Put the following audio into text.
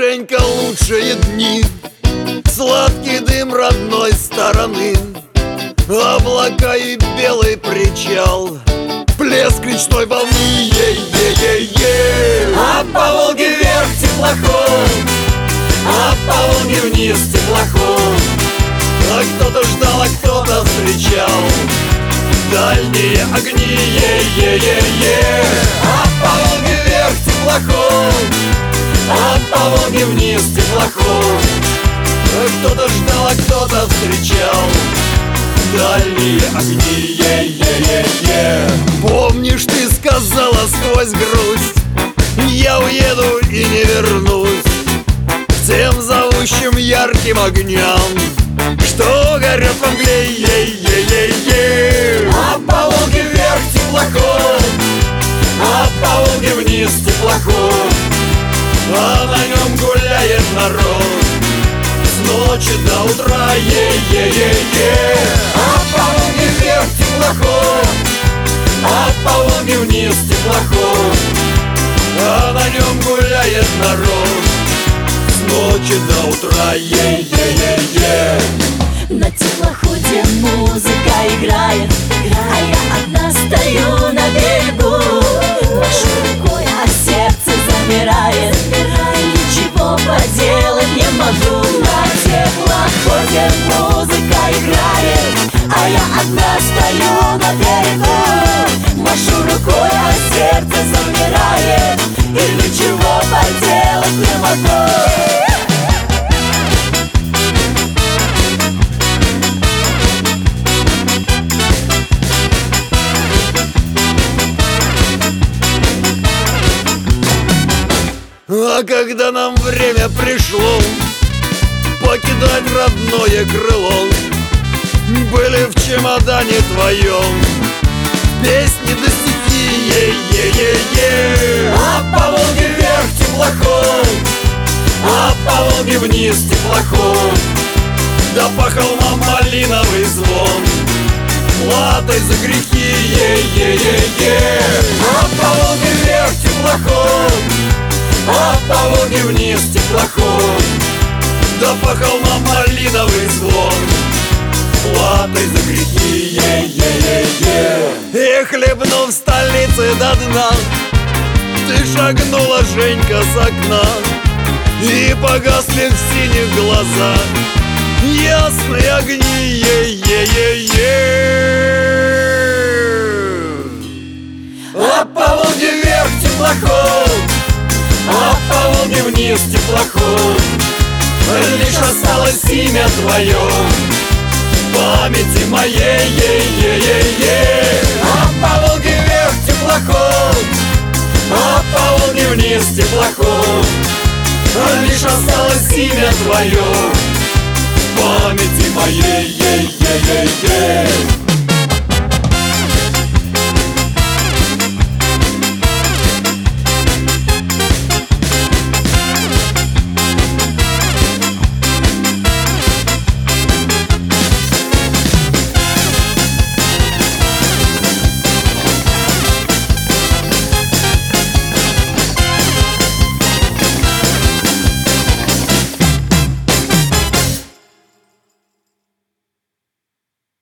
Женька, лучшие дни, сладкий дым родной стороны, облака и белый причал, плеск речной волны, е-е-е-е. А по Волге вверх теплоход, а по Волге вниз теплоход. А кто-то ждал, а кто-то встречал дальние огни, е-е-е-е. А по Волге вверх теплоход, а по Волге вниз теплоход. А кто-то ждал, а кто-то встречал дальние огни, е-е-е-е. Помнишь, ты сказала сквозь грусть: я уеду и не вернусь к тем зовущим ярким огням, что горят во мгле, е-е-е-е. А по Волге вверх теплоход, а по Волге вниз теплоход. А на нем гуляет народ с ночи до утра, е-е-е-е. А по Волге вверх теплоход, а по Волге вниз теплоход. А на нем гуляет народ с ночи до утра, е-е-е-е. На теплоходе музыка играет, а я одна стою на берегу. Машу рукой, а сердце замирает, ничего поделать не могу. На теплоходе музыка играет, а я одна стою на берегу. Машу рукой, а сердце замирает, и ничего поделать не могу. А когда нам время пришло покидать родное крыло, были в чемодане твоем песни да стихи, е-е-е-е. А по Волге вверх теплоход, а по Волге вниз теплоход. Да по холмам малиновый звон, платой за грехи, е-е-е-е. А по Волге вверх теплоход, а по Волге вниз теплоход. Да по холмам малиновый звон, платой за грехи, е-е-е-е. И хлебнув столицы до дна, ты шагнула, Женька, с окна, и погасли в синих глазах ясные огни, е-е-е-е. А по Волге вверх теплоход, а по Волге вниз теплоход. Лишь осталось имя твое в памяти моей, е-е-е-е. А по Волге вверх теплоход, а по Волге вниз теплоход. Лишь осталось имя твое в памяти моей, е-е-е-е.